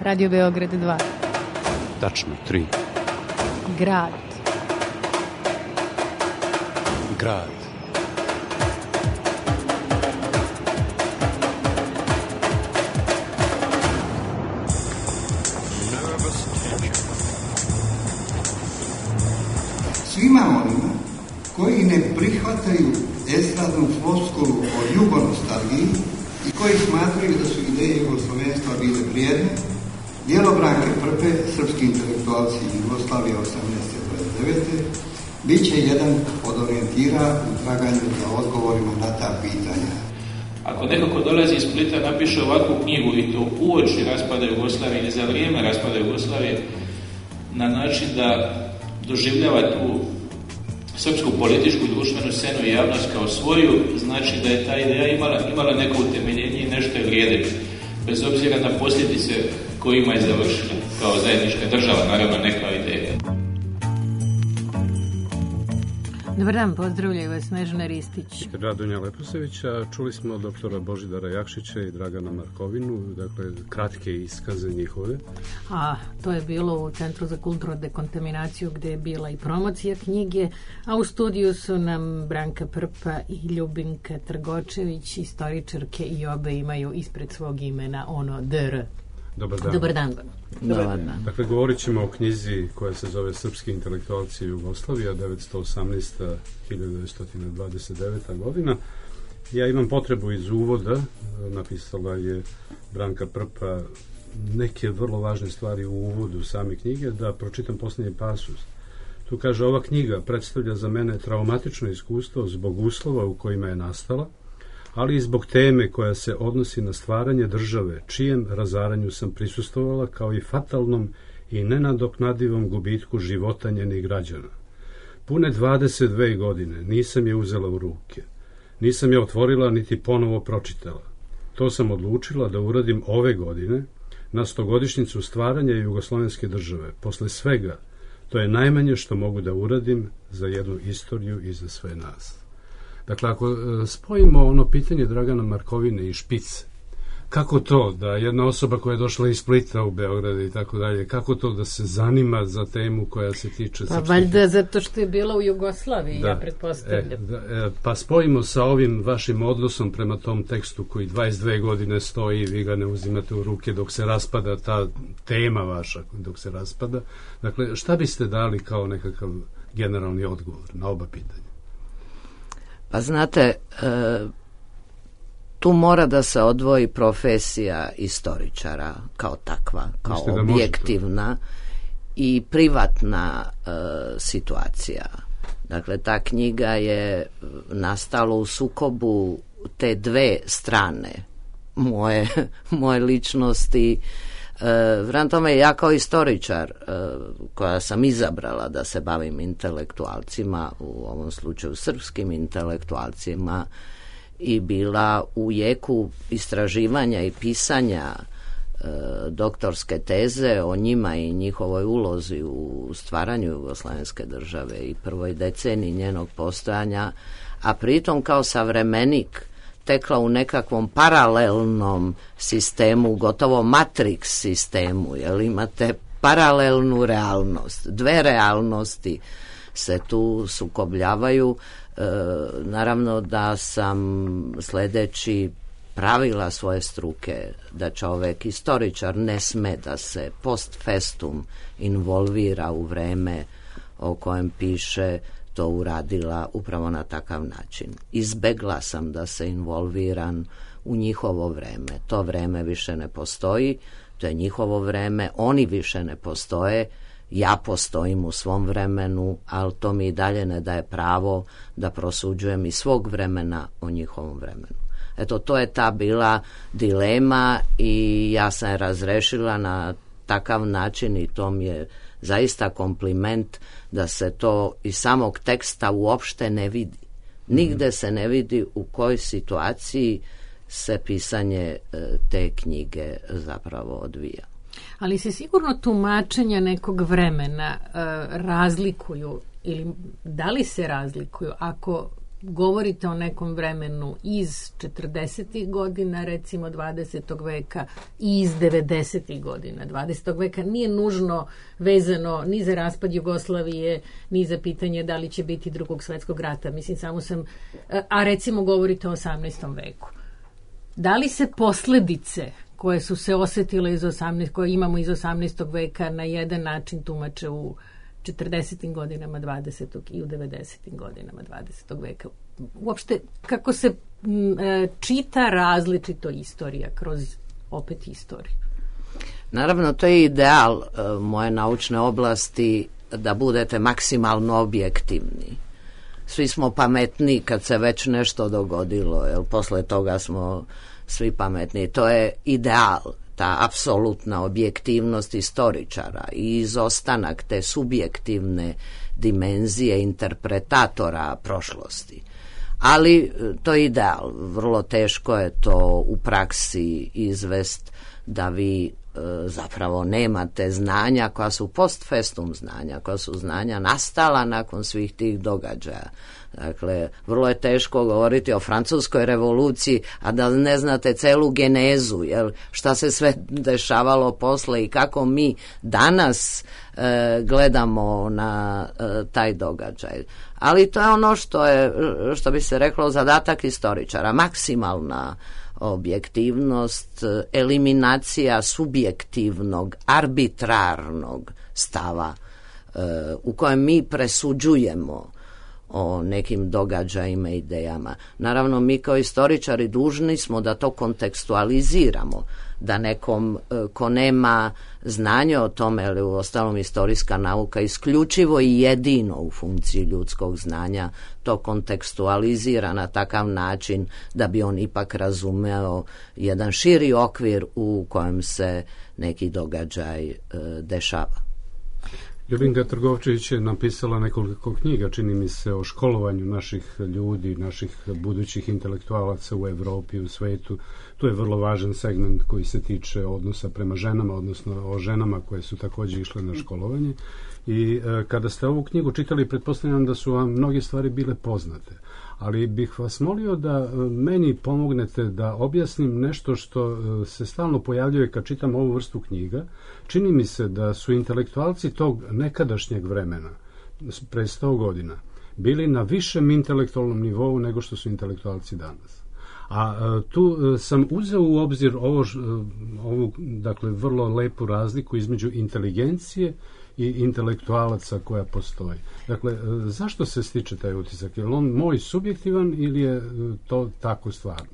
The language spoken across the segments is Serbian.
Radio Beograd 2. Tačno 3. Grad. Grad. Svima onima koji ne prihvataju estradnu floskulu o jugonostalgiji i koji smatraju da su ideje jugoslovenstva bile vrijedne, djelo Branke Prpe, srpski intelektualci Jugoslavije 1829. bit će jedan od orijentira u traganju za odgovorima na ta pitanja. Ako nekako dolazi iz Splita, napiše ovakvu knjigu i to uoči raspada Jugoslavije ili za vrijeme raspada Jugoslavije, na način da doživljava tu srpsku političku i društvenu scenu i javnost kao svoju, znači da je ta ideja imala neko utemeljenje i nešto je vrijedilo, bez obzira na posljedice kojima je završila kao zajednička država, naravno ne kao ideja. Dobar dan, pozdravljaju vas Snežana Ristić. Radonja Leposevića, čuli smo doktora Božidara Jakšića i Dragana Markovinu, dakle kratke iskaze njihove. A to je bilo u Centru za kulturnu dekontaminaciju gdje je bila i promocija knjige, a u studiju su nam Branka Prpa i Ljubinka Trgočević, istoričarke, i obe imaju ispred svog imena ono DR. Dobar dan. Dobar dan. Dobar dan. Dakle, govorit ćemo o knjizi koja se zove Srpski intelektualci Jugoslavija, 1918-1929. godina. Ja imam potrebu iz uvoda, napisala je Branka Prpa neke vrlo važne stvari u uvodu same knjige, da pročitam posljednji pasus. Tu kaže, ova knjiga predstavlja za mene traumatično iskustvo zbog uslova u kojima je nastala, ali i zbog teme koja se odnosi na stvaranje države, čijem razaranju sam prisustvovala, kao i fatalnom i nenadoknadivom gubitku života njenih građana. Pune 22 godine nisam je uzela u ruke. Nisam je otvorila niti ponovo pročitala. To sam odlučila da uradim ove godine, na 100-godišnjicu stvaranja jugoslovenske države. Posle svega, to je najmanje što mogu da uradim za jednu istoriju i za sve nas. Dakle, ako spojimo ono pitanje Dragana Markovine i Špice, kako to da jedna osoba koja je došla iz Splita u Beograd i tako dalje, kako to da se zanima za temu koja se tiče Pa valjda zato što je bila u Jugoslaviji, da, ja pretpostavljam. Pa spojimo sa ovim vašim odnosom prema tom tekstu koji 22 godine stoji i vi ga ne uzimate u ruke dok se raspada ta tema vaša, dok se raspada. Dakle, šta biste dali kao nekakav generalni odgovor na oba pitanja? Pa znate, tu mora da se odvoji profesija istoričara kao takva, kao objektivna i privatna situacija. Dakle, ta knjiga je nastala u sukobu te dve strane moje ličnosti. Prema tome, ja kao istoričar koja sam izabrala da se bavim intelektualcima, u ovom slučaju srpskim intelektualcima, i bila u jeku istraživanja i pisanja doktorske teze o njima i njihovoj ulozi u stvaranju jugoslavenske države i prvoj deceniji njenog postojanja, a pritom kao savremenik tekla u nekakvom paralelnom sistemu, gotovo matrix sistemu, jer imate paralelnu realnost. Dve realnosti se tu sukobljavaju. Naravno da sam sledeći pravila svoje struke da čovek, istoričar, ne sme da se post festum involvira u vreme o kojem piše, to uradila upravo na takav način. Izbegla sam da se involviran u njihovo vreme. To vreme više ne postoji, to je njihovo vreme, oni više ne postoje, ja postojim u svom vremenu, ali to mi i dalje ne daje pravo da prosuđujem iz svog vremena o njihovom vremenu. Eto, to je ta bila dilema i ja sam je razrešila na takav način i to mi je zaista kompliment da se to iz samog teksta uopšte ne vidi. Nigde se ne vidi u kojoj situaciji se pisanje te knjige zapravo odvija. Ali se sigurno tumačenja nekog vremena razlikuju, ili da li se razlikuju ako govorite o nekom vremenu iz 40. godina, recimo 20. veka i iz 90. godina 20. veka, nije nužno vezano ni za raspad Jugoslavije, ni za pitanje da li će biti drugog svetskog rata. Mislim, samo sam, a recimo govorite o 18. veku. Da li se posledice koje su se osetile koje imamo iz 18. veka na jedan način tumače u 40. godinama 20. i u 90. godinama 20. veka? Uopšte, kako se čita različito istorija kroz opet istoriju? Naravno, to je ideal moje naučne oblasti, da budete maksimalno objektivni. Svi smo pametni kad se već nešto dogodilo, jer posle toga smo svi pametni. To je ideal, ta apsolutna objektivnost istoričara i izostanak te subjektivne dimenzije interpretatora prošlosti. Ali to je ideal. Vrlo teško je to u praksi izvest, da vi zapravo nemate znanja koja su post festum znanja, koja su znanja nastala nakon svih tih događaja. Dakle, vrlo je teško govoriti o francuskoj revoluciji, a da ne znate celu genezu, jel, šta se sve dešavalo posle i kako mi danas gledamo na taj događaj. Ali to je ono što bi se reklo zadatak istoričara, maksimalna objektivnost, eliminacija subjektivnog, arbitrarnog stava u kojem mi presuđujemo o nekim događajima i idejama. Naravno, mi kao istoričari dužni smo da to kontekstualiziramo, da nekom ko nema znanja o tome, ali u ostalom istorijska nauka isključivo i jedino u funkciji ljudskog znanja to kontekstualizira na takav način da bi on ipak razumeo jedan širi okvir u kojem se neki događaj dešava. Ljubinka Trgovčević je napisala nekoliko knjiga, čini mi se, o školovanju naših ljudi, naših budućih intelektualaca u Evropi, u svetu. To je vrlo važan segment koji se tiče odnosa prema ženama, odnosno o ženama koje su također išle na školovanje. I kada ste ovu knjigu čitali, pretpostavljam da su vam mnoge stvari bile poznate. Ali bih vas molio da meni pomognete da objasnim nešto što se stalno pojavljuje kad čitam ovu vrstu knjiga. Čini mi se da su intelektualci tog nekadašnjeg vremena, pre 100 godina, bili na višem intelektualnom nivou nego što su intelektualci danas. A tu sam uzeo u obzir ovu dakle, vrlo lepu razliku između inteligencije i intelektualaca koja postoji. Dakle, zašto se stiče taj utisak? Je li on moj subjektivan ili je to tako stvarno?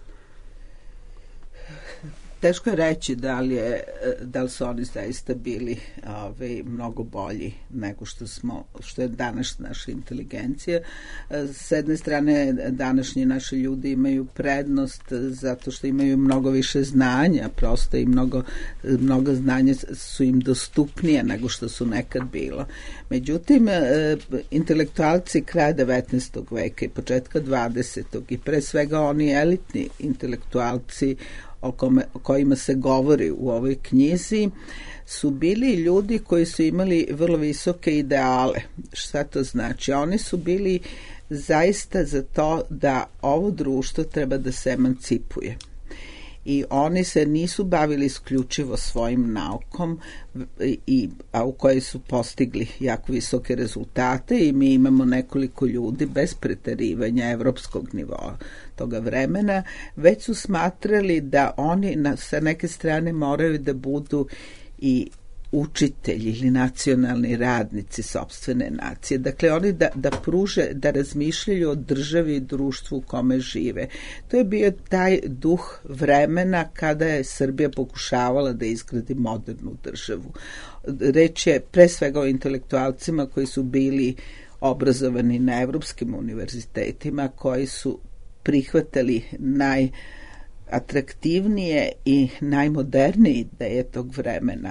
Teško je reći da li su oni zaista bili mnogo bolji nego što je danas naša inteligencija. S jedne strane, današnji naši ljudi imaju prednost zato što imaju mnogo više znanja, prosto i mnogo znanja su im dostupnije nego što su nekad bilo. Međutim, intelektualci kraja 19. veka i početka 20. i pre svega oni elitni intelektualci o kojima se govori u ovoj knjizi su bili ljudi koji su imali vrlo visoke ideale. Šta to znači? Oni su bili zaista za to da ovo društvo treba da se emancipuje. I oni se nisu bavili isključivo svojim naukom, a u kojoj su postigli jako visoke rezultate, i mi imamo nekoliko ljudi bez preterivanja evropskog nivoa toga vremena, već su smatrali da oni sa neke strane moraju da budu i učitelji ili nacionalni radnici sopstvene nacije. Dakle, oni da pruže, da razmišljaju o državi i društvu u kome žive. To je bio taj duh vremena kada je Srbija pokušavala da izgradi modernu državu. Reč je pre svega o intelektualcima koji su bili obrazovani na evropskim univerzitetima, koji su prihvatali najatraktivnije i najmodernije ideje tog vremena.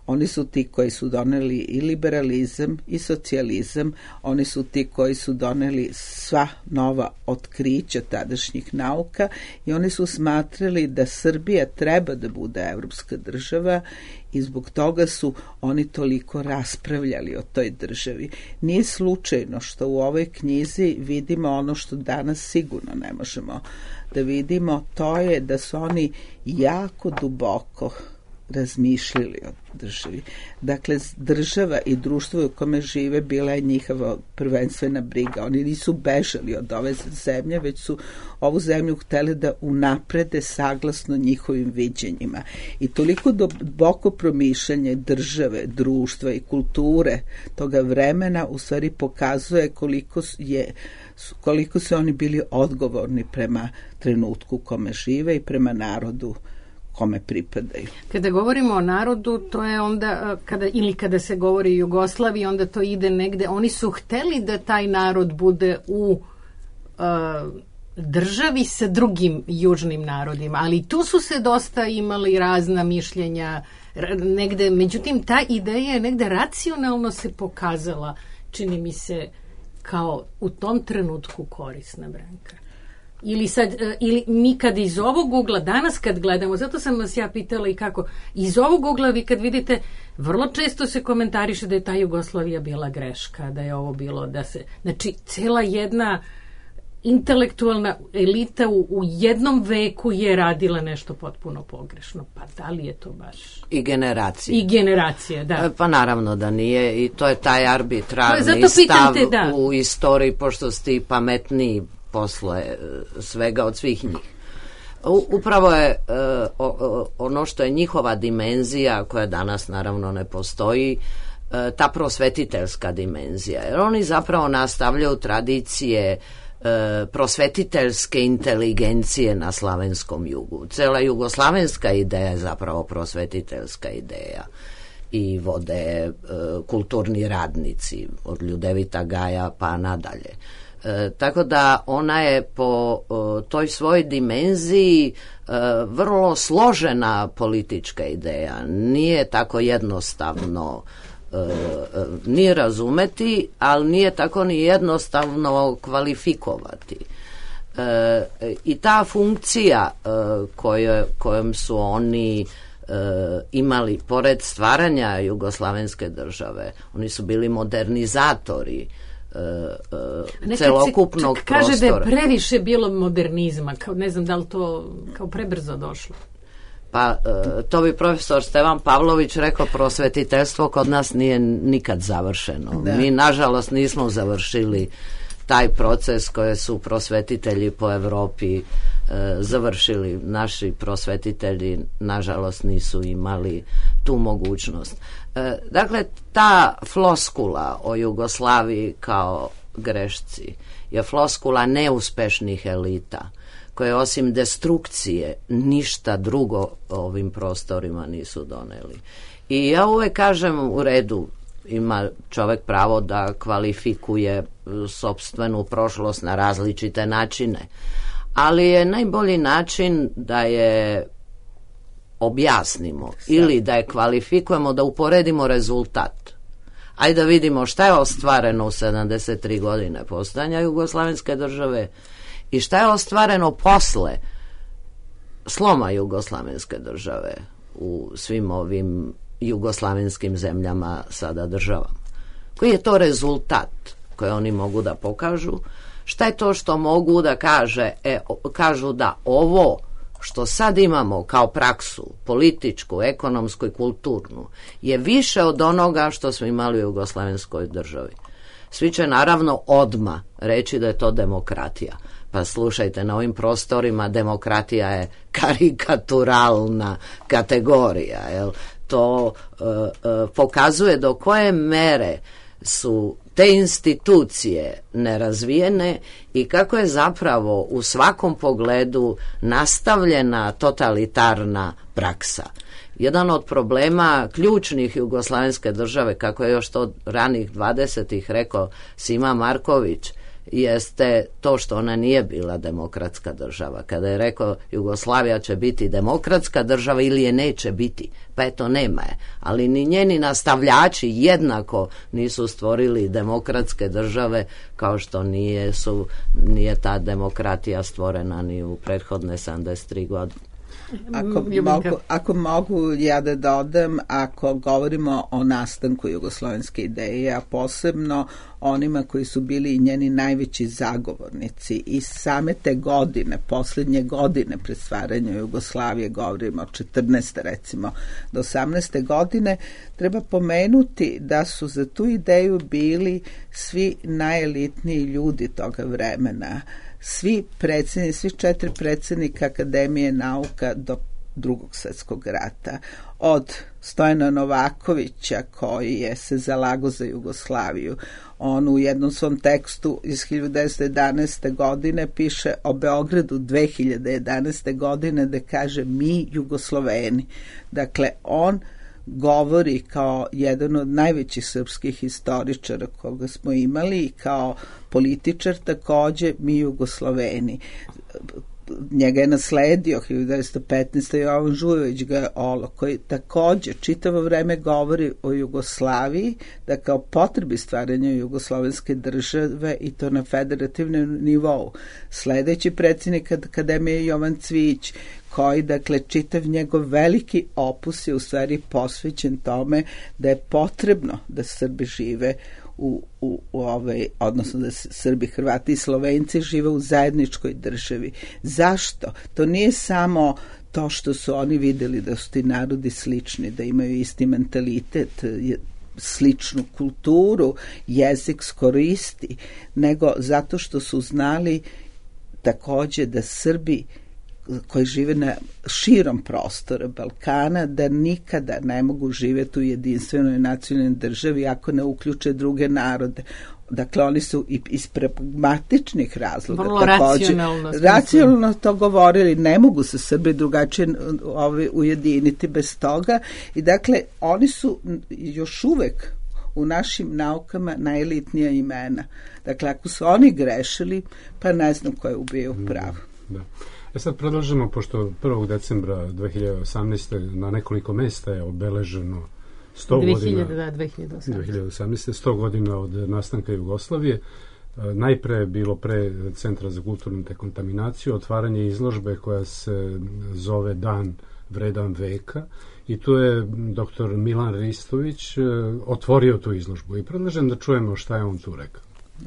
Oni su ti koji su doneli i liberalizam i socijalizam, oni su ti koji su doneli sva nova otkrića tadašnjih nauka i oni su smatrali da Srbija treba da bude evropska država i zbog toga su oni toliko raspravljali o toj državi. Nije slučajno što u ovoj knjizi vidimo ono što danas sigurno ne možemo da vidimo, to je da su oni jako duboko razmišljali o državi. Dakle, država i društvo u kome žive bila je njihova prvenstvena briga. Oni nisu bežali od ove zemlje, već su ovu zemlju hteli da unaprede saglasno njihovim viđenjima. I toliko duboko promišljanje države, društva i kulture toga vremena u stvari pokazuje koliko su oni bili odgovorni prema trenutku u kome žive i prema narodu kome pripadaju. Kada govorimo o narodu, to je onda, kada se govori o Jugoslaviji, onda to ide negde. Oni su hteli da taj narod bude u državi sa drugim južnim narodima, ali tu su se dosta imali razna mišljenja negde. Međutim, ta ideja je negde racionalno se pokazala, čini mi se, kao u tom trenutku korisna, Branka. Ili mi kad iz ovog ugla, danas kad gledamo, zato sam vas ja pitala i kako, iz ovog ugla vi kad vidite, vrlo često se komentariše da je ta Jugoslavija bila greška, da je ovo bilo, znači cela jedna intelektualna elita u jednom veku je radila nešto potpuno pogrešno. Pa da li je to baš? I generacije, da. Pa naravno da nije i to je taj arbitrarni stav u istoriji, pošto ste i pametniji posle svega od svih njih. Upravo je ono što je njihova dimenzija, koja danas naravno ne postoji, ta prosvetiteljska dimenzija. Jer oni zapravo nastavljaju tradicije prosvetiteljske inteligencije na slavenskom jugu. Cela jugoslavenska ideja je zapravo prosvetiteljska ideja i vode kulturni radnici od Ljudevita Gaja pa nadalje. Tako da ona je po toj svojoj dimenziji vrlo složena politička ideja. Nije tako jednostavno ni razumeti, ali nije tako ni jednostavno kvalifikovati. I ta funkcija kojom su oni imali, pored stvaranja jugoslavenske države, oni su bili modernizatori celokupnog prostora. Kaže da je previše bilo modernizma, ne znam da li to kao prebrzo došlo. Pa to bi profesor Stevan Pavlović rekao, prosvetiteljstvo kod nas nije nikad završeno. Da. Mi nažalost nismo završili taj proces koje su prosvetitelji po Evropi završili. Naši prosvetitelji nažalost nisu imali tu mogućnost. Dakle, ta floskula o Jugoslaviji kao grešci je floskula neuspešnih elita koje osim destrukcije ništa drugo ovim prostorima nisu doneli. I ja uvek kažem, u redu, ima čovek pravo da kvalifikuje sopstvenu prošlost na različite načine, ali je najbolji način da je objasnimo ili da je kvalifikujemo, da uporedimo rezultat. Ajde da vidimo šta je ostvareno u 73 godine postojanja jugoslavenske države i šta je ostvareno posle sloma jugoslavenske države u svim ovim jugoslavenskim zemljama, sada državama. Koji je to rezultat koji oni mogu da pokažu? Šta je to što mogu da kažu da ovo što sad imamo kao praksu, političku, ekonomsku i kulturnu, je više od onoga što smo imali u jugoslavenskoj državi. Svi će naravno odmah reći da je to demokratija. Pa slušajte, na ovim prostorima demokratija je karikaturalna kategorija. Jel? To pokazuje do koje mere su te institucije nerazvijene i kako je zapravo u svakom pogledu nastavljena totalitarna praksa. Jedan od problema ključnih jugoslavenske države, kako je još to ranih 20-ih rekao Sima Marković, jeste to što ona nije bila demokratska država. Kada je rekao Jugoslavija će biti demokratska država ili je neće biti, pa eto nema je. Ali ni njeni nastavljači jednako nisu stvorili demokratske države kao što nije ta demokratija stvorena ni u prethodne 73 godine. Ako mogu ja da dodam, ako govorimo o nastanku jugoslovenske ideje, a posebno onima koji su bili njeni najveći zagovornici i same te godine, posljednje godine pred stvaranjem Jugoslavije, govorimo od 14. recimo do 18. godine, treba pomenuti da su za tu ideju bili svi najelitniji ljudi toga vremena, svi 4 predsjednika Akademije nauka do Drugog svjetskog rata, od Stojana Novakovića koji je se zalagao za Jugoslaviju. On u jednom svom tekstu iz 1911. godine piše o Beogradu 2011. godine da kaže mi Jugosloveni. Dakle, on govori kao jedan od najvećih srpskih historičara koga smo imali i kao političar također mi Jugosloveni. Njega je nasledio 1915. Jovan Žujović Gaolo, koji također čitavo vreme govori o Jugoslaviji, da kao potrebi stvaranja jugoslovenske države i to na federativnom nivou. Sledeći predsjednik Akademije Jovan Cvijić, koji, dakle, čitav njegov veliki opus je u stvari posvećen tome da je potrebno da Srbi žive odnosno da Srbi, Hrvati i Slovenci žive u zajedničkoj državi. Zašto? To nije samo to što su oni videli da su ti narodi slični, da imaju isti mentalitet, sličnu kulturu, jezik skoristi, nego zato što su znali također da Srbi koji žive na širom prostora Balkana, da nikada ne mogu živjeti u jedinstvenoj nacionalnoj državi ako ne uključe druge narode. Dakle, oni su iz pragmatičnih razloga vrlo racionalno to govorili, ne mogu se Srbi drugačije ujediniti bez toga i dakle, oni su još uvek u našim naukama najelitnija imena. Dakle, ako su oni grešili, pa ne znam ko je ubio pravo. Da. Sad predlažemo, pošto 1. decembra 2018. na nekoliko mesta je obeleženo 100 godina 2018. 100 godina od nastanka Jugoslavije. Najpre je bilo pre Centra za kulturnu dekontaminaciju otvaranje izložbe koja se zove Dan vredan veka i tu je dr. Milan Ristović otvorio tu izložbu i predlažem da čujemo šta je on tu rekao.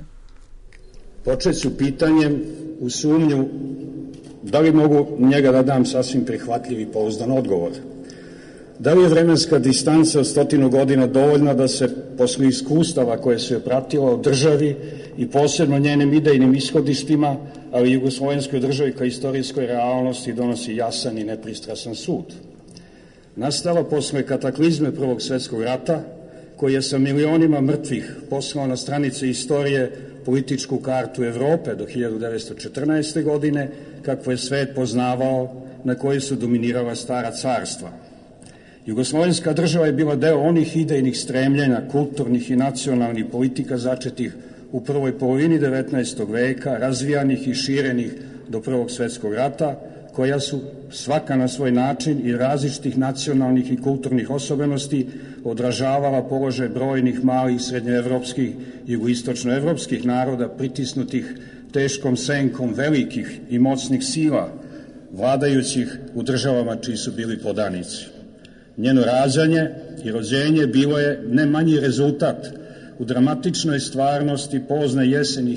Počet ću pitanjem u sumnju da li mogu njega da dam sasvim prihvatljiv i pouzdan odgovor. Da li je vremenska distanca od 100 godina dovoljna da se posle iskustava koje su je pratilo u državi i posebno njenim idejnim ishodištima, ali i jugoslovenskoj državi kao istorijskoj realnosti donosi jasan i nepristrasan sud? Nastala posle kataklizme Prvog svjetskog rata, koji je sa milionima mrtvih poslao na stranice istorije političku kartu Evrope do 1914. godine, kakvo je svet poznavao, na kojoj su dominirala stara carstva. Jugoslovenska država je bila deo onih idejnih stremljenja, kulturnih i nacionalnih politika začetih u prvoj polovini 19. veka, razvijanih i širenih do Prvog svjetskog rata, koja su svaka na svoj način i različitih nacionalnih i kulturnih osobenosti odražavala položaj brojnih malih srednjoevropskih i jugoistočnoevropskih naroda pritisnutih teškom senkom velikih i moćnih sila, vladajućih u državama čiji su bili podanici. Njeno rađanje i rođenje bilo je ne manji rezultat u dramatičnoj stvarnosti pozne jeseni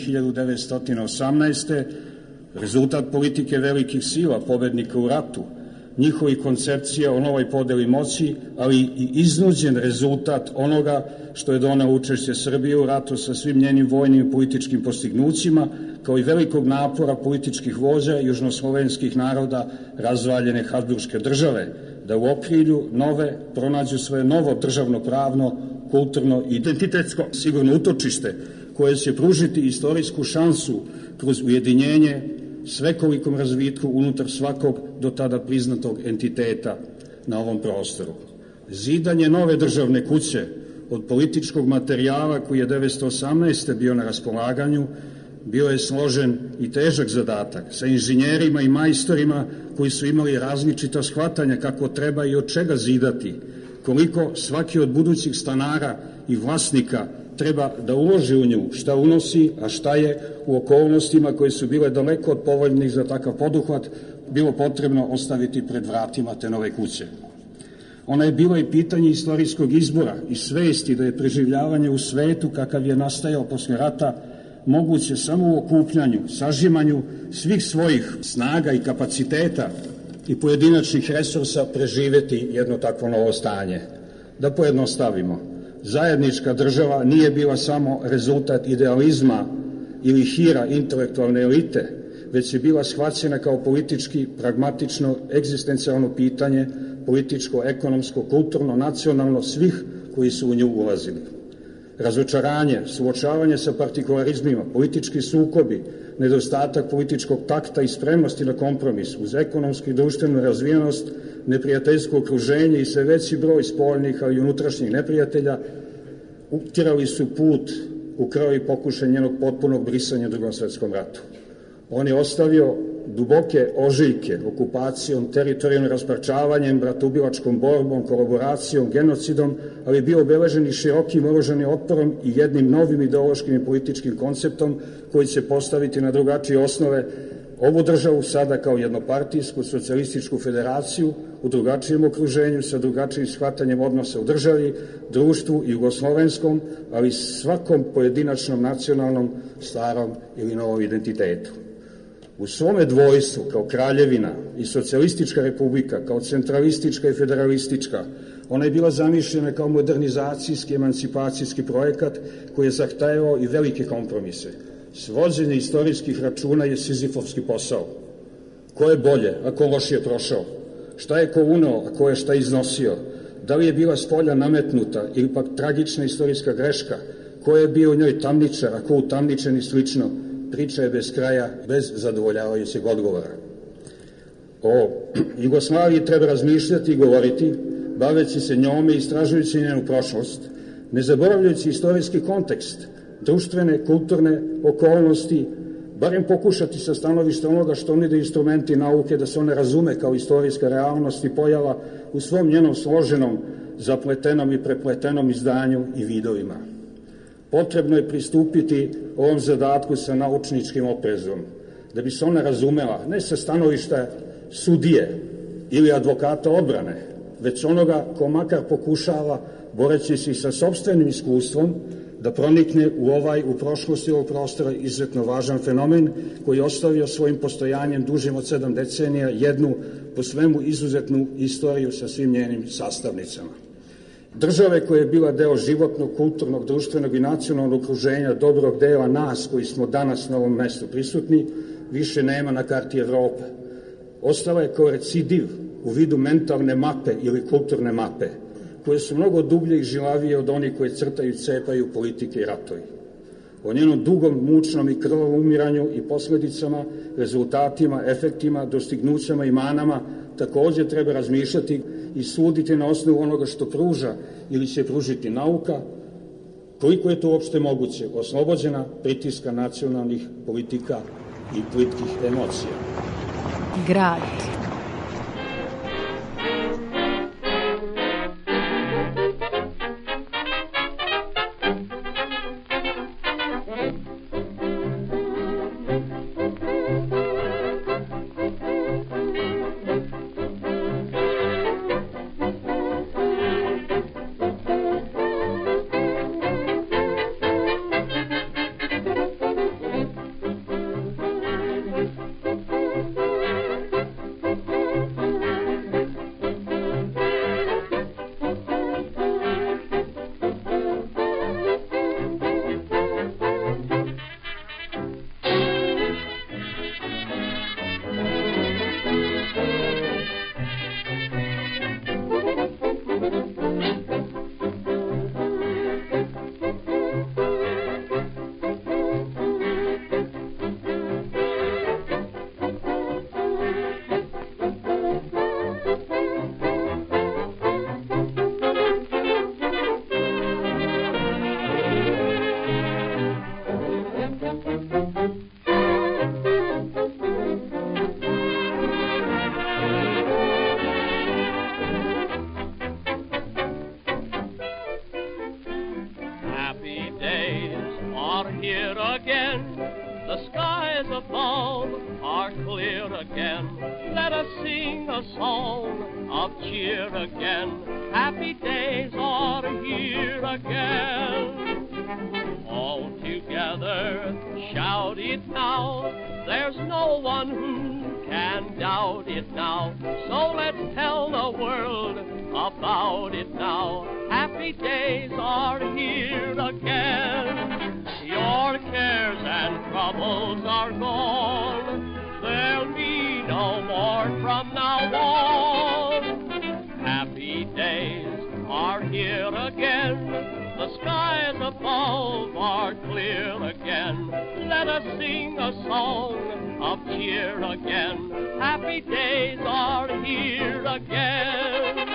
1918. rezultat politike velikih sila, pobednika u ratu, njihovi koncepcija o novoj podeli moći, ali i iznuđen rezultat onoga što je donelo učešće Srbije u ratu sa svim njenim vojnim i političkim postignućima, kao i velikog napora političkih vođa južnoslovenskih naroda razvaljene Habsburške države, da u okrilju nove pronađu svoje novo državno pravno, kulturno i identitetsko sigurno utočište koje će pružiti istorijsku šansu kroz ujedinjenje svekolikom razvitku unutar svakog do tada priznatog entiteta na ovom prostoru. Zidanje nove državne kuće od političkog materijala koji je 1918. bio na raspolaganju bio je složen i težak zadatak sa inženjerima i majstorima koji su imali različita shvatanja kako treba i od čega zidati, koliko svaki od budućih stanara i vlasnika treba da uloži u nju, šta unosi, a šta je u okolnostima koje su bile daleko od povoljnih za takav poduhvat bilo potrebno ostaviti pred vratima te nove kuće. Ona je bila i pitanje istorijskog izbora i svesti da je preživljavanje u svetu kakav je nastajao posle rata moguće samo u okupljanju, sažimanju svih svojih snaga i kapaciteta i pojedinačnih resursa preživeti jedno takvo novo stanje. Da pojednostavimo, zajednička država nije bila samo rezultat idealizma ili hira intelektualne elite, već je bila shvaćena kao politički, pragmatično, egzistencijalno pitanje, političko, ekonomsko, kulturno, nacionalno, svih koji su u nju ulazili. Razočaranje, suočavanje sa partikularizmima, politički sukobi, nedostatak političkog takta i spremnosti na kompromis, uz ekonomsku i društvenu razvijenost, neprijateljsko okruženje i sve veći broj spoljnih, ali i unutrašnjih neprijatelja, utirali su put u krvavi pokušaj njenog potpunog brisanja u Drugom svetskom ratu. On je ostavio duboke ožiljke okupacijom, teritorijalnim rasparčavanjem, bratoubilačkom borbom, kolaboracijom, genocidom, ali je bio obeležen i širokim oružanim otporom i jednim novim ideološkim i političkim konceptom koji će postaviti na drugačije osnove ovu državu sada kao jednopartijsku socijalističku federaciju u drugačijem okruženju sa drugačijim shvatanjem odnosa u državi, društvu i jugoslovenskom, ali svakom pojedinačnom nacionalnom, starom ili novom identitetu. U svome dvojstvu kao kraljevina i socijalistička republika, kao centralistička i federalistička, ona je bila zamišljena kao modernizacijski, emancipacijski projekat koji je zahtevao i velike kompromise. Svođenje istorijskih računa je sizifovski posao. Ko je bolje, a ko lošije prošao? Šta je ko uneo, a ko je šta iznosio? Da li je bila spolja nametnuta ili pak tragična istorijska greška? Ko je bio u njoj tamničar, a ko utamničen i slično? Priča je bez kraja, bez zadovoljavajućeg odgovora. O Jugoslaviji treba razmišljati i govoriti, baveći se njome i istražujući njenu prošlost, ne zaboravljajući istorijski kontekst, društvene, kulturne okolnosti, barem pokušati sa stanovišta onoga što oni da instrumenti nauke, da se one razume kao istorijska realnost i pojava u svom njenom složenom, zapletenom i prepletenom izdanju i vidovima. Potrebno je pristupiti ovom zadatku sa naučničkim oprezom, da bi se ona razumela ne sa stanovišta sudije ili advokata odbrane, već onoga ko makar pokušava, boreći se sa sopstvenim iskustvom, da pronikne u u prošlosti ovog prostora izuzetno važan fenomen koji je ostavio svojim postojanjem dužim od 7 decenija jednu po svemu izuzetnu istoriju sa svim njenim sastavnicama. Države koja je bila deo životnog, kulturnog, društvenog i nacionalnog okruženja dobrog dela nas koji smo danas na ovom mestu prisutni, više nema na karti Evrope. Ostala je kao recidiv u vidu mentalne mape ili kulturne mape, koje su mnogo dublje i žilavije od onih koje crtaju i cepaju politike i ratovi. O njenom dugom, mučnom i krvavom umiranju i posledicama, rezultatima, efektima, dostignućama i manama takođe treba razmišljati i suditi na osnovu onoga što pruža ili će pružiti nauka, koliko je to uopšte moguće, oslobođena pritiska nacionalnih politika i plitkih emocija. Grad. are here again. The skies above are clear again. Let us sing a song of cheer again. Happy days are here again. All together, shout it now. There's no one who can doubt it now. So let's tell the world about it now. Happy days are here again. Your cares and troubles are gone. There'll be no more from now on. Happy days are here again. The skies above are clear again. Let us sing a song of cheer again. Happy days are here again.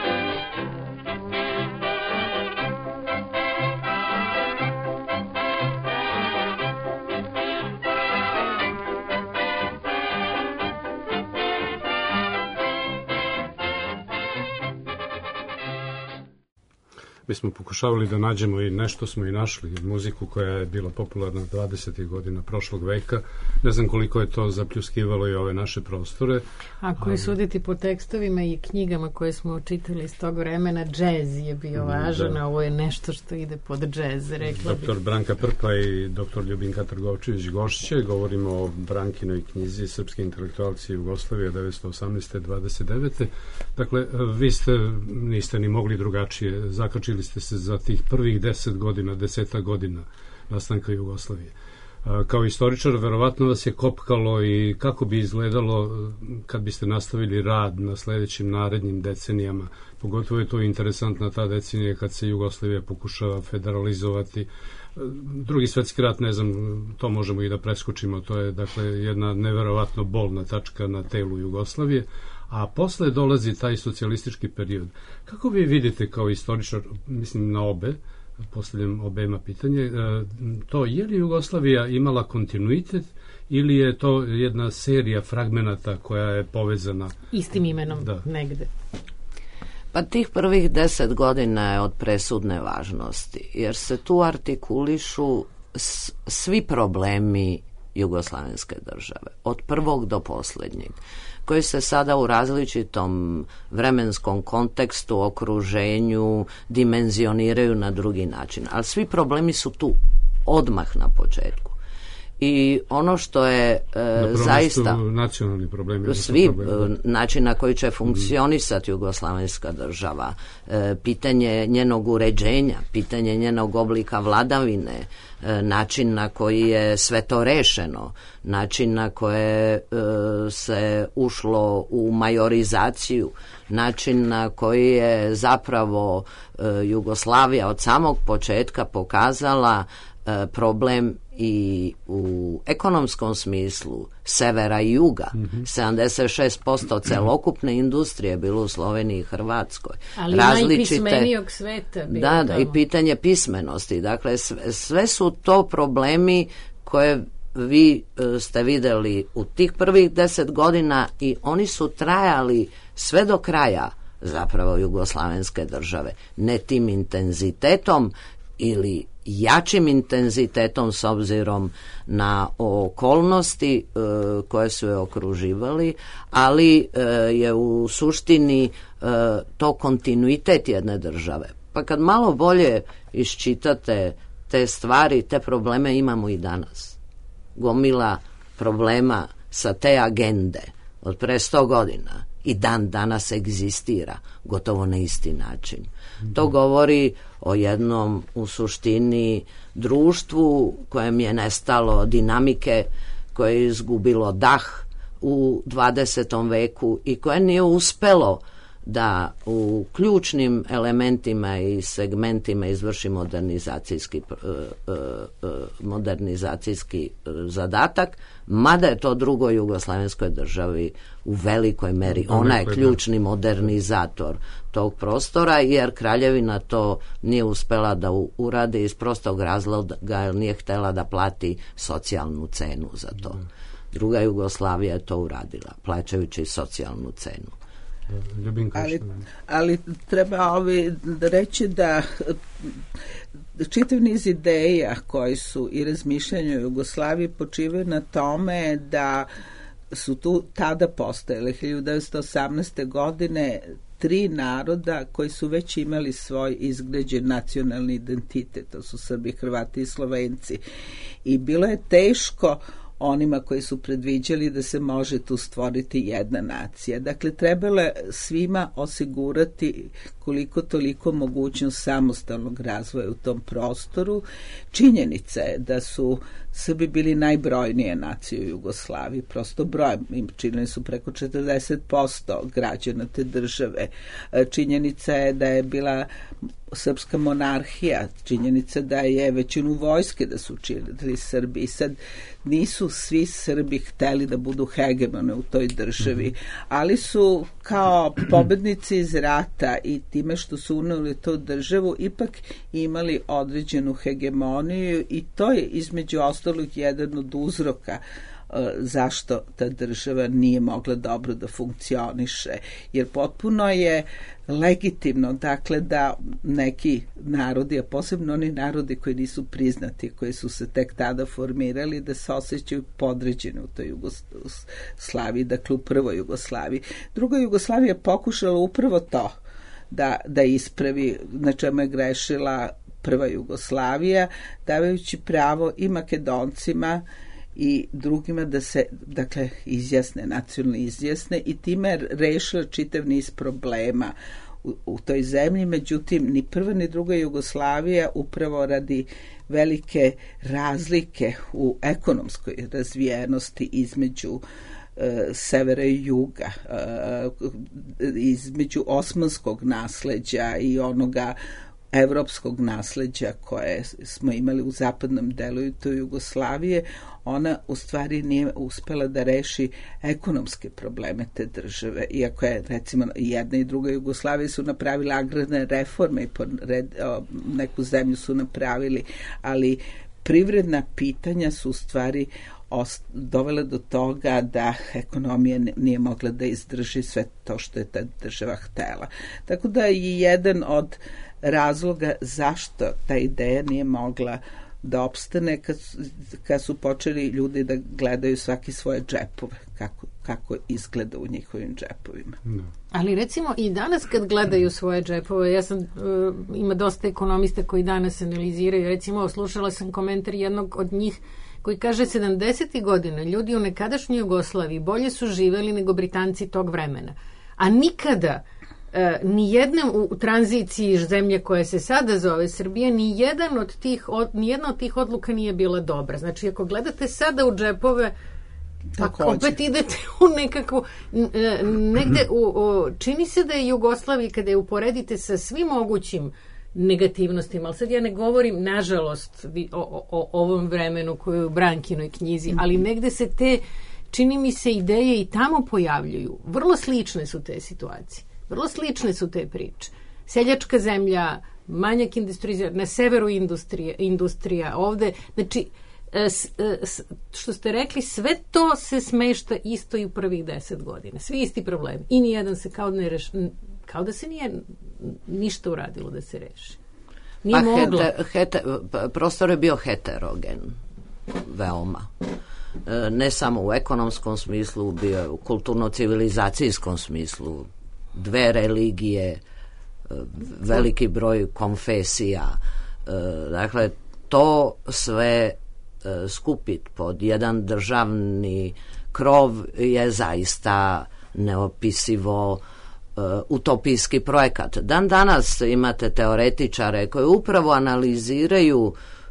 Mi smo pokušavali da nađemo i nešto smo i našli, muziku koja je bila popularna 20. godina prošlog veka. Ne znam koliko je to zapljuskivalo i ove naše prostore. Ako je suditi po tekstovima i knjigama koje smo čitali iz tog vremena, džez je bio važan, a ovo je nešto što ide pod džez, rekla bih. Doktor Branka Prpa i doktor Ljubinka Trgovčević gošće. Govorimo o Brankinoj knjizi Srpski intelektualci Jugoslavije 1918-29. Dakle, vi niste ni mogli drugačije, zakačili ste se za tih prvih 10 godina nastanka Jugoslavije. Kao istoričar, verovatno vas je kopkalo i kako bi izgledalo kad biste nastavili rad na sledećim narednim decenijama. Pogotovo je to interesantna ta decenija kad se Jugoslavija pokušava federalizovati. Drugi svetski rat, ne znam, to možemo i da preskočimo, to je dakle jedna neverovatno bolna tačka na telu Jugoslavije. A posle dolazi taj socijalistički period. Kako vi vidite kao istoričar, mislim na postavljam obema pitanje, to je li Jugoslavija imala kontinuitet ili je to jedna serija fragmenata koja je povezana istim imenom negde? Pa tih prvih 10 godina je od presudne važnosti, jer se tu artikulišu svi problemi jugoslavenske države, od prvog do posljednjeg, koji se sada u različitom vremenskom kontekstu, okruženju dimenzioniraju na drugi način. Ali svi problemi su tu, odmah na početku. I ono što je zaista nacionalni problemi, svi način na koji će funkcionisati jugoslavenska država, pitanje njenog uređenja, pitanje njenog oblika vladavine, način na koji je sve to rešeno, način na koje se ušlo u majorizaciju, način na koji je zapravo Jugoslavija od samog početka pokazala problem i u ekonomskom smislu severa i juga. 76% celokupne industrije je bilo u Sloveniji i Hrvatskoj. Ali najpismenijog sveta bilo tamo. Da, i pitanje pismenosti. Dakle, sve su to problemi koje vi ste videli u tih prvih 10 godina i oni su trajali sve do kraja zapravo jugoslavenske države. Ne tim intenzitetom ili jačim intenzitetom s obzirom na okolnosti koje su je okruživali, ali je u suštini to kontinuitet jedne države. Pa kad malo bolje iščitate te stvari, te probleme imamo i danas. Gomila problema sa te agende od pre 100 godina i dan danas egzistira gotovo na isti način. To govori o jednom u suštini društvu kojem je nestalo dinamike, koje je izgubilo dah u 20. veku i koje nije uspelo da u ključnim elementima i segmentima izvrši modernizacijski zadatak, mada je to drugoj jugoslavenskoj državi u velikoj meri. Ona je ključni modernizator tog prostora, jer Kraljevina to nije uspela da uradi iz prostog razloga, jer nije htjela da plati socijalnu cenu za to. Druga Jugoslavija je to uradila, plaćajući socijalnu cenu. Ali treba reći da čitav niz ideja koji su i razmišljanja o Jugoslaviji počivaju na tome da su tu tada postojale 1918. godine 3 naroda koji su već imali svoj izgrađen nacionalni identitet, to su Srbi, Hrvati i Slovenci. I bilo je teško onima koji su predviđali da se može tu stvoriti jedna nacija. Dakle, trebalo je svima osigurati koliko toliko mogućnost samostalnog razvoja u tom prostoru. Činjenica je da su Srbi bili najbrojnije nacije u Jugoslaviji, prosto brojem, im činili su preko 40% građana te države. Činjenica je da je bila srpska monarhija, činjenica da je većinu vojske da su činili Srbi i sad nisu svi Srbi hteli da budu hegemone u toj državi, ali su kao pobednici iz rata i time što su uneli tu državu ipak imali određenu hegemoniju i to je između ostalog jedan od uzroka zašto ta država nije mogla dobro da funkcioniše, jer potpuno je legitimno, dakle, da neki narodi, a posebno oni narodi koji nisu priznati, koji su se tek tada formirali, da se osjećaju podređeni u toj Jugoslaviji, dakle u prvoj Jugoslaviji. Druga Jugoslavija pokušala upravo to da ispravi, na čemu je grešila prva Jugoslavija, davajući pravo i Makedoncima i drugima da se, dakle, nacionalno izjasne i time rešila čitav niz problema u toj zemlji. Međutim, ni prva ni druga Jugoslavija upravo radi velike razlike u ekonomskoj razvijenosti između severa i juga, između osmanskog nasleđa i onoga evropskog nasleđa koje smo imali u zapadnom delu i to Jugoslavije, ona u stvari nije uspela da reši ekonomske probleme te države, iako je recimo jedna i druga Jugoslavija su napravili agrarne reforme i neku zemlju su napravili, ali privredna pitanja su u stvari dovela do toga da ekonomija nije mogla da izdrži sve to što je ta država htela. Tako da je jedan od razloga zašto ta ideja nije mogla da opstane kad su počeli ljudi da gledaju svaki svoje džepove, kako izgleda u njihovim džepovima. No. Ali recimo i danas kad gledaju svoje džepove, ima dosta ekonomista koji danas analiziraju, recimo slušala sam komentar jednog od njih koji kaže 70. godina ljudi u nekadašnjoj Jugoslaviji bolje su živeli nego Britanci tog vremena. A nikada nijedna u tranziciji zemlje koja se sada zove Srbija, nijedna od tih odluka nije bila dobra. Znači, ako gledate sada u džepove, opet idete u nekakvu negde čini se da je Jugoslavija, kada je uporedite sa svim mogućim negativnostima, ali sad ja ne govorim nažalost o ovom vremenu koje je u Brankinoj knjizi, ali negde se te, čini mi se, ideje i tamo pojavljuju. Vrlo slične su te situacije. Vrlo slične su te priče. Seljačka zemlja, manjak industrija, na severu industrija, ovde, znači, što ste rekli, sve to se smešta isto i u prvih 10 godina. Svi isti problemi. I nijedan se kao da se nije ništa uradilo da se reši. Nije moglo. Prostor je bio heterogen. Veoma. Ne samo u ekonomskom smislu, bio je u kulturno-civilizacijskom smislu. 2 religije, veliki broj konfesija. Dakle, to sve skupit pod jedan državni krov je zaista neopisivo utopijski projekat. Dan danas imate teoretičare koji upravo analiziraju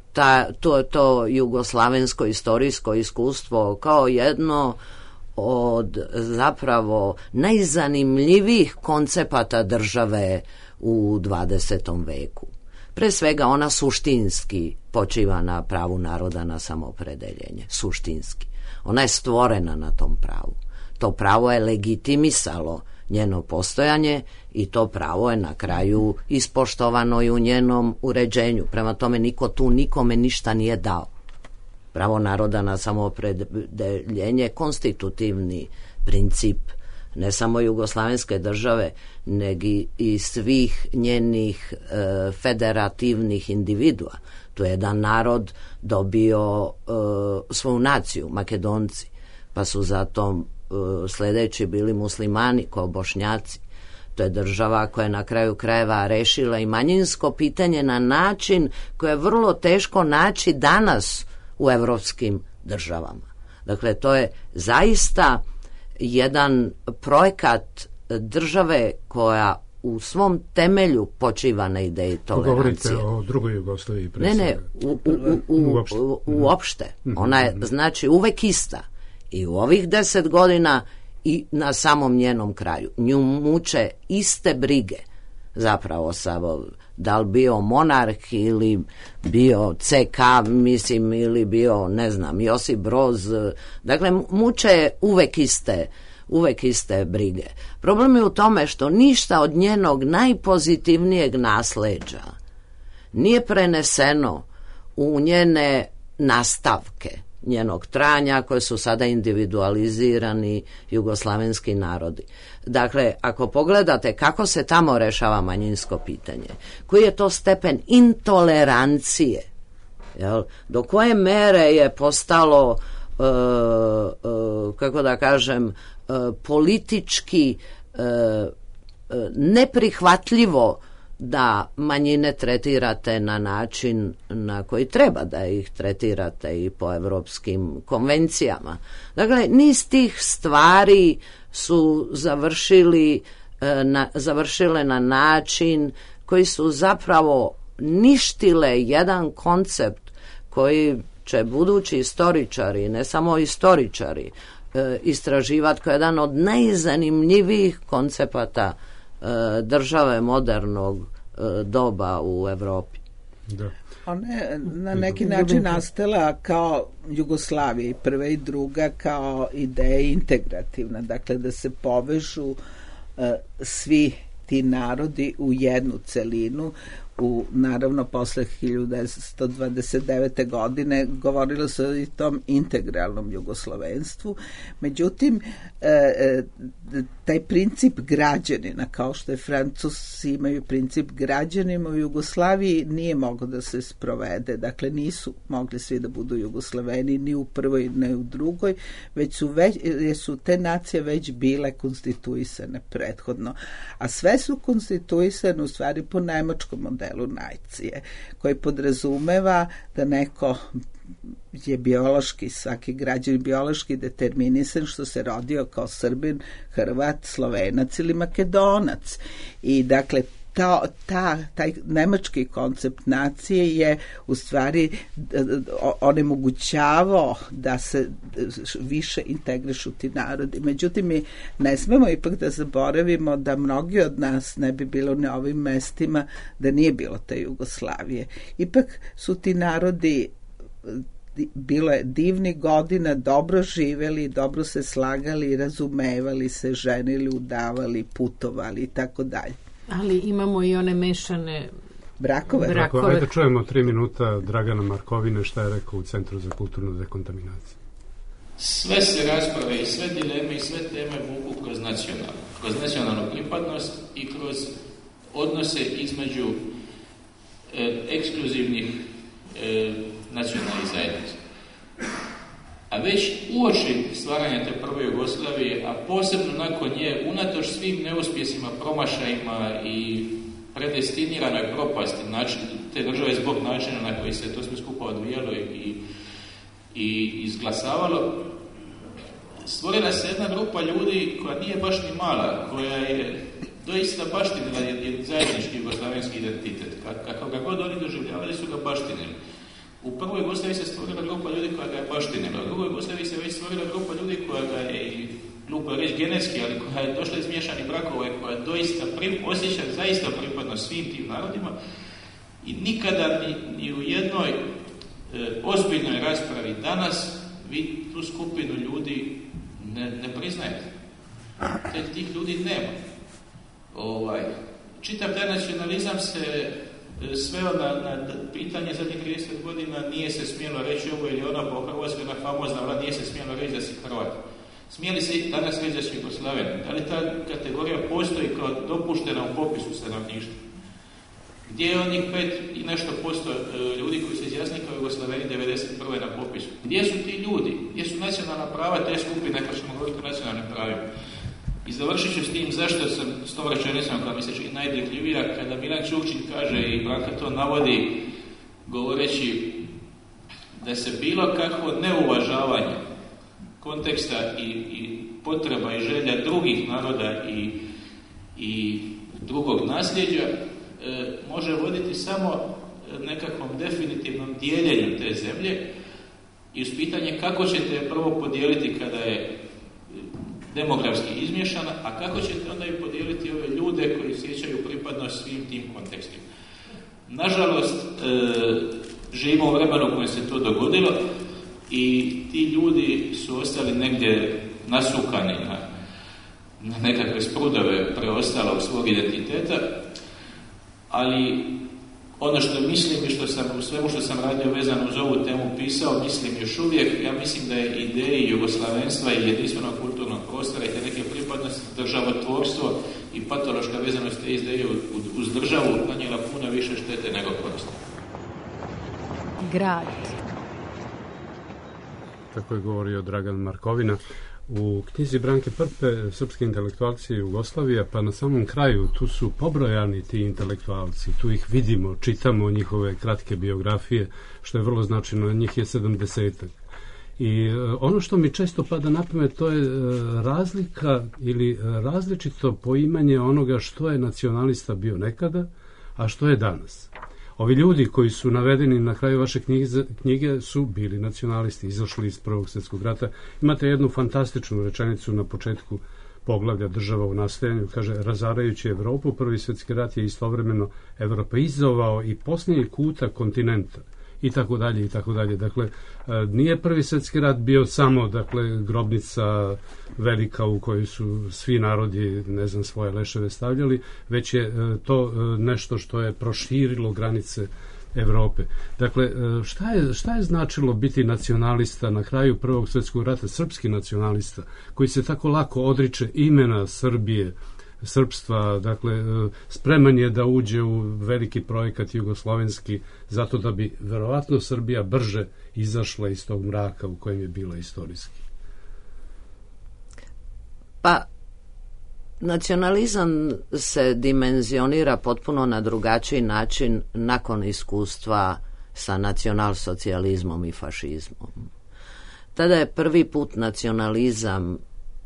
to jugoslavensko istorijsko iskustvo kao jedno od zapravo najzanimljivijih koncepata države u 20. veku. Pre svega ona suštinski počiva na pravu naroda na samoopredeljenje. Suštinski. Ona je stvorena na tom pravu. To pravo je legitimisalo njeno postojanje i to pravo je na kraju ispoštovano i u njenom uređenju. Prema tome niko tu nikome ništa nije dao. Pravo naroda na samoopredeljenje je konstitutivni princip ne samo jugoslavenske države, nego i svih njenih federativnih individua. Tu je jedan narod dobio svoju naciju, Makedonci, pa su zato sljedeći bili muslimani kao Bošnjaci. To je država koja je na kraju krajeva rešila i manjinsko pitanje na način koje je vrlo teško naći danas u evropskim državama. Dakle, to je zaista jedan projekat države koja u svom temelju počiva na ideji tolerancije. Govorite o drugoj Jugoslaviji. Ne, uopšte. Ona je, znači, uvek ista. I u ovih 10 godina i na samom njenom kraju. Nju muče iste brige, zapravo, da li bio monarh ili bio CK, mislim, ili bio, ne znam, Josip Broz. Dakle, muče uvek iste brige. Problem je u tome što ništa od njenog najpozitivnijeg nasleđa nije preneseno u njene nastavke njenog trajanja koje su sada individualizirani jugoslavenski narodi. Dakle, ako pogledate kako se tamo rešava manjinsko pitanje, koji je to stepen intolerancije, jel, do koje mere je postalo kako da kažem politički neprihvatljivo da manjine tretirate na način na koji treba da ih tretirate i po evropskim konvencijama. Dakle, niz tih stvari su završile na način koji su zapravo ništile jedan koncept koji će budući istoričari, ne samo istoričari, istraživati kao jedan od najzanimljivijih koncepata države modernog doba u Evropi. Da. Ona je na neki način nastala kao Jugoslavija i prva i druga kao ideja integrativna, dakle da se povežu svi ti narodi u jednu celinu. Naravno, posle 1929. godine govorilo se o tom integralnom jugoslovenstvu. Međutim, taj princip građanina, kao što je Francuzi imaju princip građanima, u Jugoslaviji nije mogao da se sprovede. Dakle, nisu mogli svi da budu Jugoslaveni ni u prvoj, ni u drugoj, već su te nacije već bile konstituisane prethodno. A sve su konstituisane u stvari po nemačkom modelu nacije, koji podrazumeva da neko je biološki, svaki građanin biološki determinisan što se rodio kao Srbin, Hrvat, Slovenac ili Makedonac. I dakle, taj nemački koncept nacije je u stvari onemogućavao da se više integrišu ti narodi. Međutim, mi ne smemo ipak da zaboravimo da mnogi od nas ne bi bilo na ovim mestima da nije bilo te Jugoslavije. Ipak su ti narodi bilo je divnih godina, dobro živeli, dobro se slagali, razumevali se, ženili, udavali, putovali i tako dalje. Ali imamo i one mešane brakove. Ajde čujemo 3 minuta Dragana Markovine šta je rekao u Centru za kulturnu dekontaminaciju. Sve se rasprave i sve dileme i sve teme vuku kroz nacionalnu pripadnost i kroz odnose između ekskluzivnih nacionalnih zajednica. A već uoči stvaranja te prve Jugoslavije, a posebno nakon nje, unatoč svim neuspjesima, promašajima i predestiniranoj propasti te države zbog načina na koji se to sve skupa odvijalo i izglasavalo, stvorila se jedna grupa ljudi koja nije baš ni mala, koja je doista baštinila zajednički jugoslavenski identitet. Kako ga god oni doživljavali, su ga baštinili. U prvoj Jugoslaviji se stvorila grupa ljudi koja ga je baštinila. U drugoj Jugoslaviji se već stvorila grupa ljudi koja ga je, i glupo je reći genetski, ali koja je došla iz miješanih brakova i koja doista osjeća zaista pripadnost svim tim narodima. I nikada ni u jednoj ozbiljnoj raspravi danas vi tu skupinu ljudi ne priznajete. Tih ljudi nema. Čitav taj nacionalizam se sveo na pitanje zadnjih 30 godina, nije se smjelo reći ovo ili ono, po Hrvatskoj na famozna vlada, nije se smjelo reći da si Hrvat. Smije li se danas reći da su Jugoslaveni? Da li ta kategorija postoji kao dopuštena u popisu stanovništva? Gdje je onih 5 i nešto posto ljudi koji se izjasni kao Jugoslaveni 91. na popisu? Gdje su ti ljudi? Gdje su nacionalna prava te skupine, kad ćemo govoriti o nacionalnim pravima? I završit ću s tim zašto sam s tom rečenicom koja mi se čini najdekljivija, kada Milan Čukčin kaže, i Branka to navodi, govoreći da se bilo kakvo neuvažavanje konteksta i potreba i želja drugih naroda i drugog nasljeđa može voditi samo nekakvom definitivnom dijeljenju te zemlje i uz pitanje kako ćete je prvo podijeliti kada je demografski izmješana, a kako ćete onda i podijeliti ove ljude koji osjećaju pripadnost svim tim kontekstima. Nažalost, živimo u vremenu u kojem se to dogodilo i ti ljudi su ostali negdje nasukani na nekakve sprudove preostalog svog identiteta, ali ono što mislim i što sam u svemu što sam radio vezano uz ovu temu pisao, mislim još uvijek, ja mislim da je ideji jugoslavenstva i jedinstvenog kulturnog prostora i te neke pripadnosti, državotvorstvo i patološka vezanost te ideje uz državu nanijela puno više štete nego koristi. Grad. Tako je govorio Dragan Markovina. U knjizi Branke Prpe, Srpske intelektualci Jugoslavija, pa na samom kraju tu su pobrojani ti intelektualci, tu ih vidimo, čitamo njihove kratke biografije, što je vrlo značajno, njih je 70-ak. I ono što mi često pada na pamet, to je razlika ili različito poimanje onoga što je nacionalista bio nekada, a što je danas. Ovi ljudi koji su navedeni na kraju vaše knjige su bili nacionalisti, izašli iz Prvog svjetskog rata. Imate jednu fantastičnu rečenicu na početku poglavlja Država u nastajanju, kaže, razarajući Evropu, Prvi svjetski rat je istovremeno europeizovao i posljednji kuta kontinenta. I tako dalje, i tako dalje. Dakle, nije Prvi svjetski rat bio samo, dakle, grobnica velika u kojoj su svi narodi, ne znam, svoje leševe stavljali, već je to nešto što je proširilo granice Evrope. Dakle, šta je značilo biti nacionalista na kraju Prvog svjetskog rata, srpski nacionalista, koji se tako lako odriče imena Srbije, srpstva, dakle, spreman je da uđe u veliki projekat jugoslovenski, zato da bi verovatno Srbija brže izašla iz tog mraka u kojem je bila istorijski. Pa, nacionalizam se dimenzionira potpuno na drugačiji način nakon iskustva sa nacionalsocijalizmom i fašizmom. Tada je prvi put nacionalizam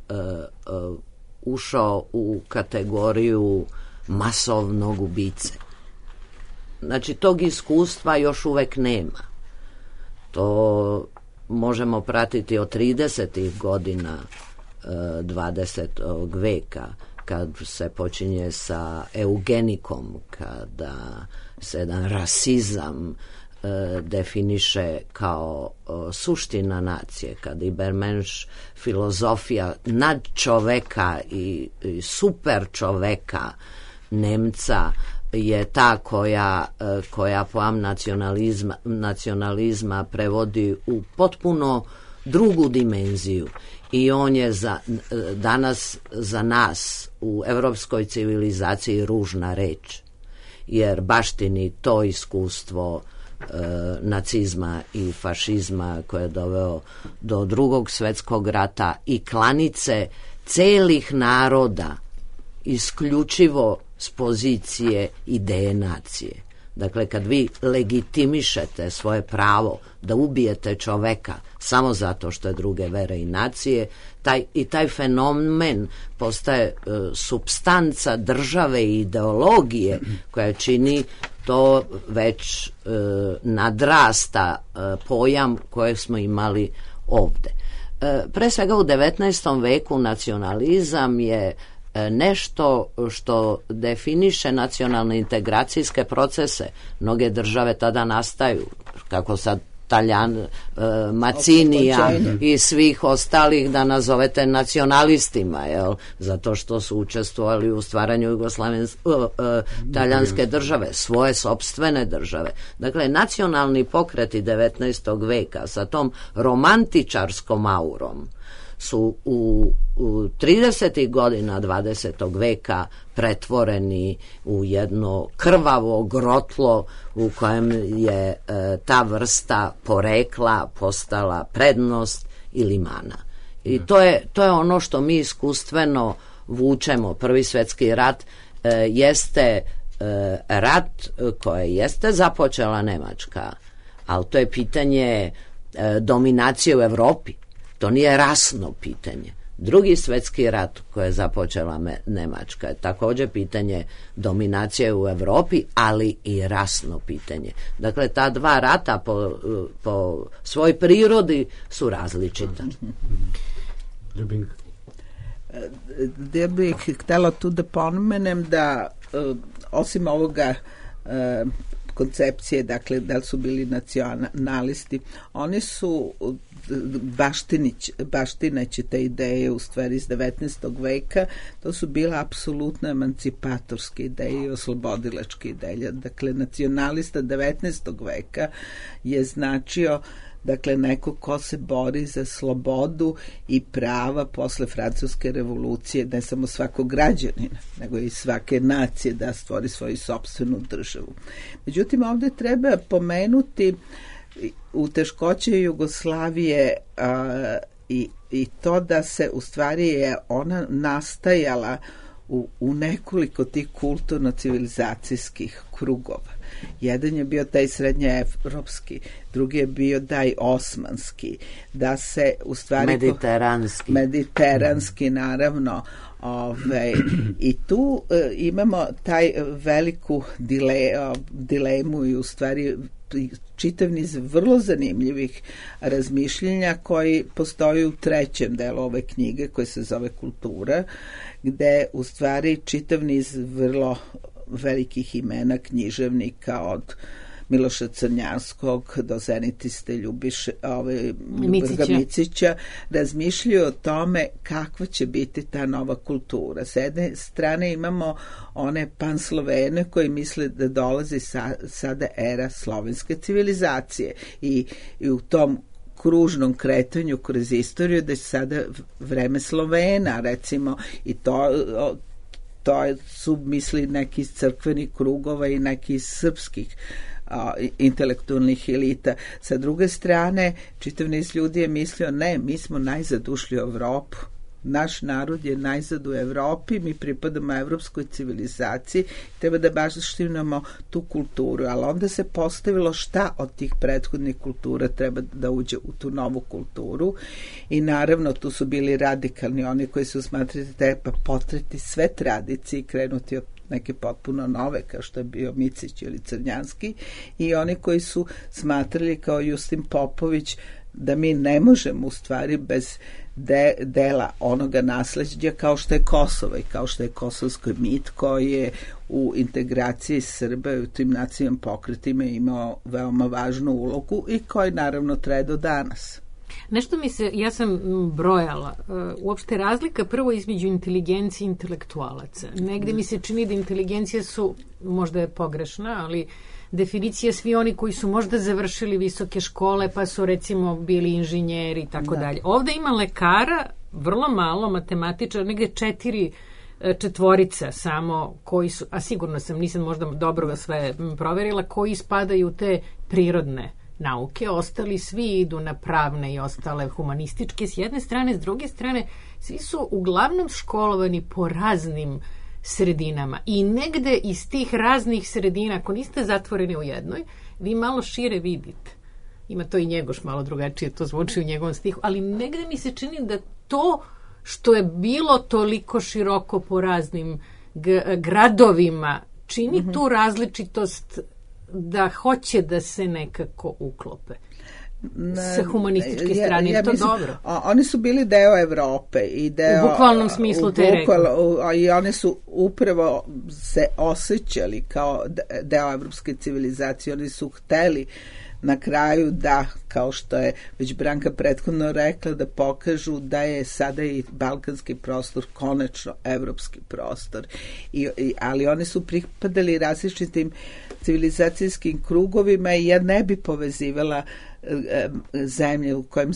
ušao u kategoriju masovnog ubice. Znači, tog iskustva još uvek nema. To možemo pratiti od 30. godina 20. veka, kad se počinje sa eugenikom, kada se jedan rasizam definiše kao suština nacije, kad Ibermenš filozofija nad čoveka i super čoveka Nemca je ta koja pojam nacionalizma prevodi u potpuno drugu dimenziju i on je danas za nas u evropskoj civilizaciji ružna reč, jer baštini to iskustvo nacizma i fašizma koje je doveo do Drugog svjetskog rata i klanice celih naroda isključivo s pozicije ideje nacije. Dakle, kad vi legitimišete svoje pravo da ubijete čoveka samo zato što je druge vere i nacije, taj fenomen postaje supstanca države i ideologije koja čini to već nadrasta pojam kojeg smo imali ovde. Pre svega u 19. veku nacionalizam je nešto što definiše nacionalne integracijske procese. Mnoge države tada nastaju, kako sad Macinija i svih ostalih da nazovete nacionalistima, jel? Zato što su učestvovali u stvaranju talijanske države, svoje sopstvene države. Dakle, nacionalni pokreti 19. veka sa tom romantičarskom aurom su u 30. godina 20. veka pretvoreni u jedno krvavo grotlo u kojem je ta vrsta porekla postala prednost ili mana. I to je ono što mi iskustveno vučemo. Prvi svjetski rat jeste rat koje jeste započela Nemačka, ali to je pitanje dominacije u Evropi. To nije rasno pitanje. Drugi svjetski rat koje je započela Nemačka je također pitanje dominacije u Evropi, ali i rasno pitanje. Dakle, ta dva rata po svoj prirodi su različita. Ljubinka. Ja bih htjela tu da pomenem da osim ovoga koncepcije, dakle, da li su bili nacionalisti, oni su baštineći te ideje u stvari iz 19. veka, to su bile apsolutno emancipatorske ideje i oslobodilačke ideje. Dakle, nacionalista 19. veka je značio dakle neko ko se bori za slobodu i prava posle Francuske revolucije, ne samo svakog građanina, nego i svake nacije da stvori svoju sopstvenu državu. Međutim, ovdje treba pomenuti u teškoće Jugoslavije i to da se u stvari je ona nastajala u nekoliko tih kulturno-civilizacijskih krugova. Jedan je bio taj srednjeevropski, drugi je bio taj osmanski, da se u stvari mediteranski naravno, i tu imamo taj veliku dilemu i u stvari čitav niz vrlo zanimljivih razmišljenja koji postoji u trećem delu ove knjige koje se zove Kultura, gde u stvari čitav niz vrlo velikih imena književnika od Miloša Crnjanskog do zenitiste Ljubiša Micića razmišljaju o tome kakva će biti ta nova kultura. S jedne strane imamo one panslovene koji misle da dolazi sada era slovenske civilizacije i u tom kružnom kretanju kroz istoriju da je sada vreme Slovena recimo i to su misli neki iz crkvenih krugova i neki iz srpskih intelektualnih elita. Sa druge strane, čitav niz ljudi je mislio, ne, mi smo najzad ušli u Evropu. Naš narod je najzad u Evropi, mi pripadamo evropskoj civilizaciji, treba da baštinimo tu kulturu, ali onda se postavilo šta od tih prethodnih kultura treba da uđe u tu novu kulturu i naravno tu su bili radikalni, oni koji su smatrali da treba potreti sve tradicije i krenuti od neke potpuno nove, kao što je bio Micić ili Crnjanski, i oni koji su smatrali kao Justin Popović da mi ne možemo u stvari bez dela onoga nasleđa kao što je Kosovo i kao što je kosovski mit koji je u integraciji Srba i u tim nacionalnim pokretima imao veoma važnu ulogu i koji naravno traje do danas. Nešto ja sam brojala, uopšte razlika prvo između inteligencije i intelektualaca. Negde mi se čini da inteligencija su, možda je pogrešna, ali definicija svi oni koji su možda završili visoke škole pa su recimo bili inženjeri i tako dalje. Ovde ima lekara, vrlo malo, matematičara, negde četvorica samo koji su, a sigurno sam, nisam možda dobro sve proverila, koji spadaju u te prirodne nauke, ostali svi idu na pravne i ostale humanističke s jedne strane, s druge strane svi su uglavnom školovani po raznim sredinama i negde iz tih raznih sredina, ako niste zatvoreni u jednoj, vi malo šire vidite. Ima to i Njegoš malo drugačije, to zvuči u njegovom stihu, ali negde mi se čini da to što je bilo toliko široko po raznim gradovima čini tu različitost da hoće da se nekako uklope. Sa humanističke strane, je to mislim, dobro? Oni su bili deo Evrope i deo... U bukvalnom smislu te rekao. I oni su upravo se osjećali kao deo evropske civilizacije. Oni su hteli na kraju da, kao što je već Branka prethodno rekla, da pokažu da je sada i balkanski prostor konačno evropski prostor. Ali oni su pripadali različitim civilizacijskim krugovima i ja ne bi povezivala zemlje u kojem se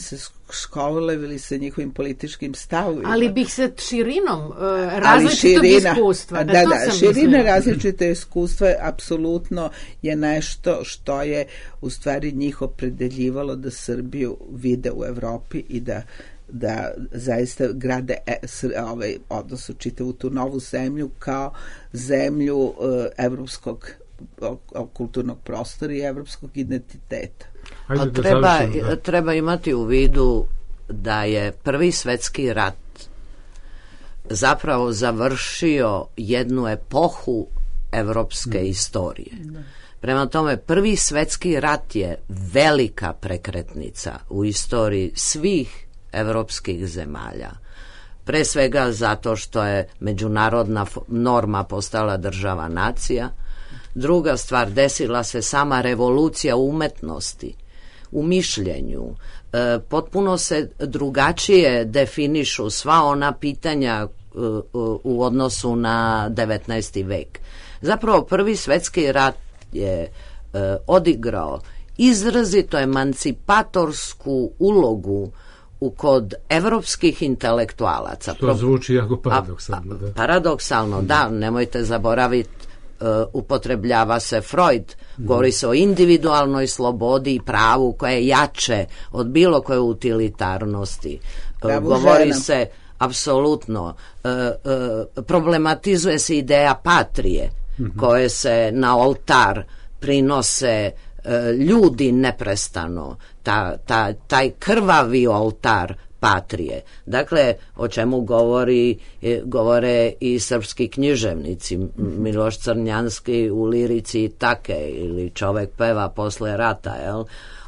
školovali sa njihovim političkim stavovima. Ali bih sa širinom različitog iskustva. Širina različite iskustva apsolutno je nešto što je u stvari njih opredeljivalo da Srbiju vide u Evropi i da zaista grade odnosno čitavu tu novu zemlju kao zemlju evropskog kulturnog prostora i evropskog identiteta. Treba imati u vidu da je Prvi svetski rat zapravo završio jednu epohu evropske istorije. Prema tome, Prvi svetski rat je velika prekretnica u istoriji svih evropskih zemalja. Pre svega zato što je međunarodna norma postala država nacija. Druga stvar, desila se sama revolucija umetnosti, u mišljenju. Potpuno se drugačije definišu sva ona pitanja u odnosu na 19. vek. Zapravo Prvi svetski rat je odigrao izrazito emancipatorsku ulogu kod evropskih intelektualaca. To zvuči jako paradoksalno. Paradoksalno, da, nemojte zaboraviti, upotrebljava se Freud, govori se o individualnoj slobodi i pravu koje je jače od bilo koje utilitarnosti. Govori se apsolutno, problematizuje se ideja patrije koje se na oltar prinose ljudi neprestano, taj krvavi oltar patrije. Dakle, o čemu govore i srpski književnici, Miloš Crnjanski u Lirici i take, ili Čovek peva posle rata, jel?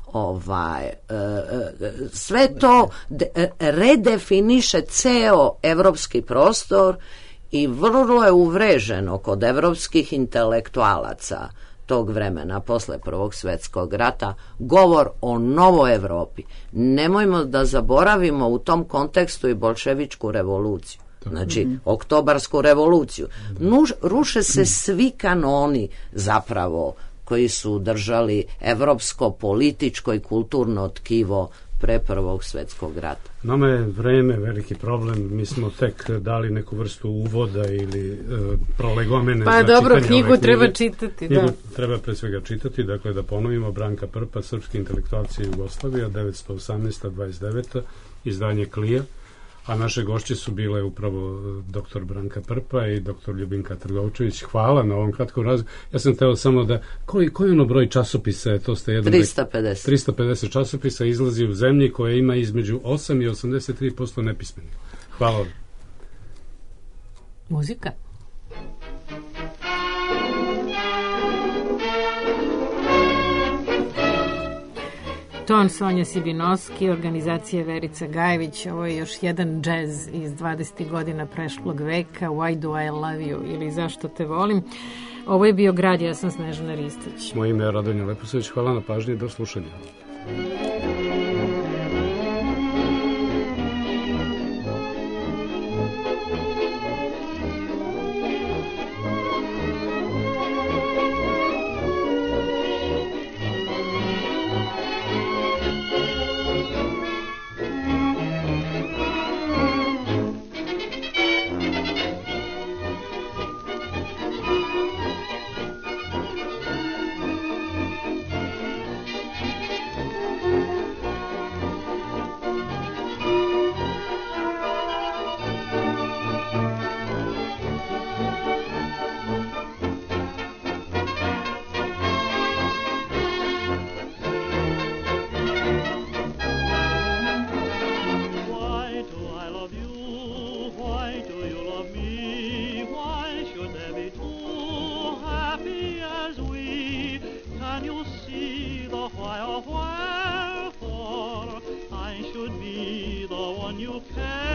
Sve to redefiniše ceo evropski prostor i vrlo je uvreženo kod evropskih intelektualaca tog vremena, posle Prvog svetskog rata, govor o novoj Evropi. Nemojmo da zaboravimo u tom kontekstu i bolševičku revoluciju. Znači, oktobarsku revoluciju. Ruše se svi kanoni zapravo koji su držali evropsko, političko i kulturno tkivo pre Prvog svetskog rata. Nama je vreme veliki problem, mi smo tek dali neku vrstu uvoda ili prolegomene za čitanje. Pa dobro, knjigu treba čitati. Knjigu treba pre svega čitati, dakle da ponovimo, Branka Prpa, Srpski intelektualci Jugoslavija, 1918-29, izdanje Klija, a naše gošće su bile upravo dr. Branka Prpa i dr. Ljubinka Trgovčević. Hvala na ovom kratkom razgovoru. Ja sam teo samo da, koji ono broj časopisa, to ste 350 časopisa izlazi u zemlji koja ima između 8 i 83% nepismenih. Hvala vam. Muzika. Ton Sonja Sibinoski, organizacija Verica Gajević. Ovo je još jedan džez iz 20. godina prešlog veka, Why do I love you, ili Zašto te volim. Ovo je bio Grad, ja sam Snežana Ristić. Moje ime je Radonja Leposavić, hvala na pažnji i do slušanja. You can